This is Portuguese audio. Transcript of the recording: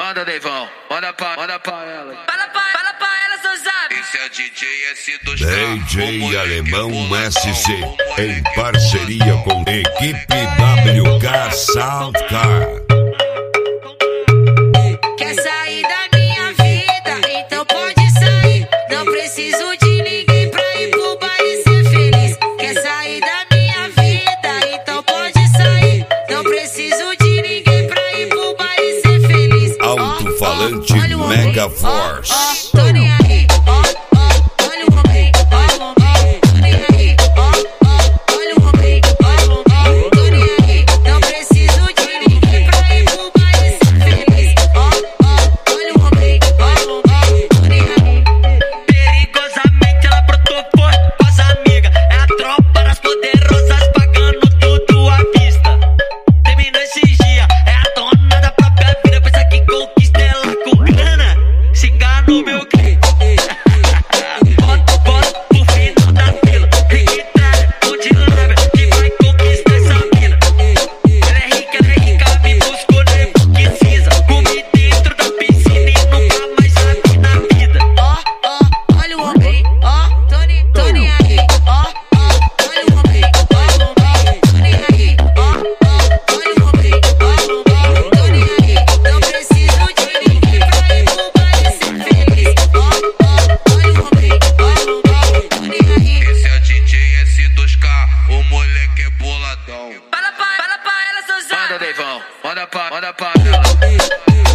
Manda, Deivão, manda pra ela. Fala pra ela, seu zap. Esse é DJ S2K. DJ Alemão SC, em parceria com equipe WK Soundcar. Quer sair da minha vida? Então pode sair. Não preciso de ninguém pra ir pro baile ser feliz. Quer sair da minha vida? Então pode sair. Não preciso de ninguém pra ir pro baile ser feliz. Alto-falante Mega Force. Tô nem aí. Olha o homem. Tô nem aí. Olha o homem. Tô nem aí. Não preciso de ninguém pra ir pro baile ser feliz. Olha o homem. Tô nem aí. Perigosamente ela brotou forte com as amigas. É a tropa das poderosas pagando tudo à vista. Terminou esses dias, é a dona da própria vida. Pensa que conquista ela com grana. Se enganou, meu cliente. Bota pro final da fila. Riquitralha, onde leva, que vai conquistar essa mina. Ela é rica, me buscou, nem precisa. Comi dentro da piscina e nunca mais sabe na vida. Olha o homem. Tô nem aí. Olha o homem. Tô nem aí. Olha o homem. Tô nem aí. Não preciso de ninguém pra ir pro baile ser feliz. Olha o homem. Tô nem aí. Esse é DJ S2K, o moleque é boladão. Fala pra ela, seu zap. Manda, Deivão, manda pra ela.